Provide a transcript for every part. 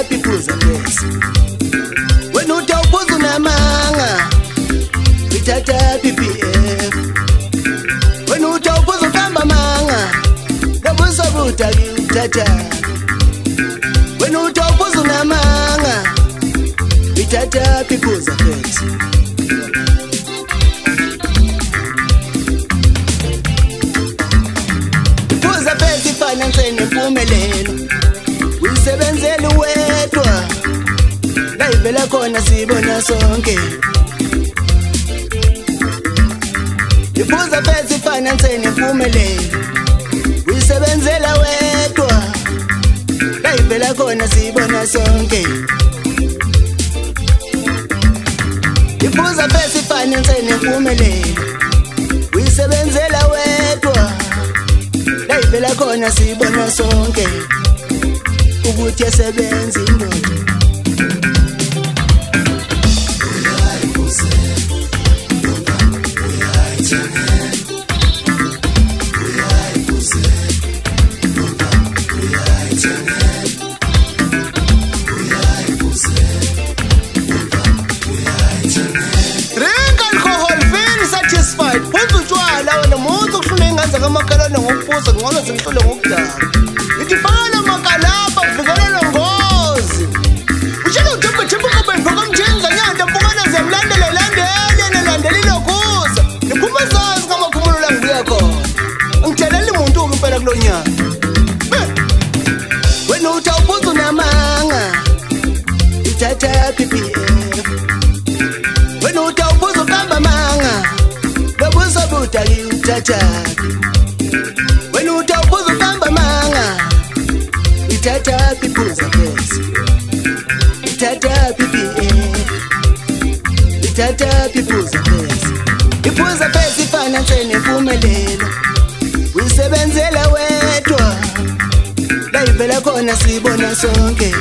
Ithatha iphuza phezi. Wena utawuphuza unamanga. Ithatha PPF. Wena utawuphuza ukamba manga. Lobuso butaki uthatha. Wena utawuphuza unamanga. Ithatha iphuza phezi. Iphuza phezi ifana nempumelelo. Uyisebenzela uwedwa. La ivela khona sibona sonke. Iphuza phezi ifana nempumelelo. Uyisebenzela wedwa. La ivela khona sibona sonke. Iphuza phezi ifana nempumelelo. Uyisebenzela wedwa. La ivela khona sibona sonke. Ukuthi yasebenza indoda. Amakala ngokuphuza ngcono zimhlole ngokudala. Ithi fana makalapha kuvikelana ngozi. Ushilo uthemba kube mphaka mthenga nyanda mpukana zemlandela landela lokhuza. Iphuma sazi ngamakhumulo la ngibuya khona. Ngithelele umuntu impela kulonyaka. Wena utawuphuza unamanga. Ithatha PPF. Wena utawuphuza ukamba manga. Lobuso butaki uthatha. Wena utawuphuza ukamba manga. Ithatha iphuza phezi. Ithatha PPF. Ithatha iphuza phezi. Iphuza phezi ifana nempumelelo. Uyisebenzela wedwa. La ivela khona sibona sonke.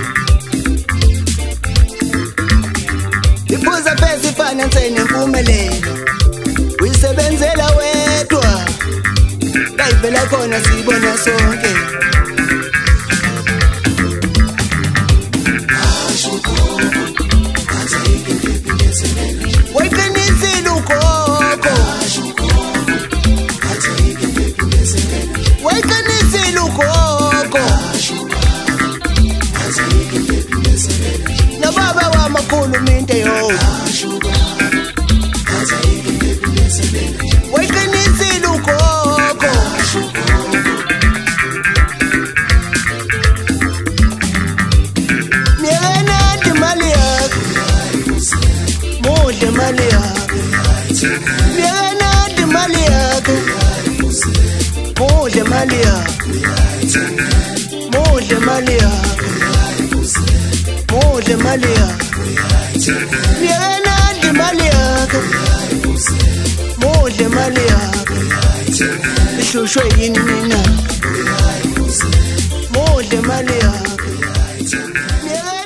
Iphuza phezi ifana nempumelelo. Uyisebenzela wedwa. La ivela khona sibona sonke. Wayiqinisile ugogo. Wayiqinisile ugogo. Nababa wamakhulu minte yo. Wayiqinisile ugogo. Miyena imali yakho. Mudle imali yakho. Miyena imali yakho. Mudle imali yakho. Mudle imali yakho. Mudle imali yakho. Miyena imali yakho. Mudle imali yakho. Ihlushwe yini mina. Mudle imali yakho.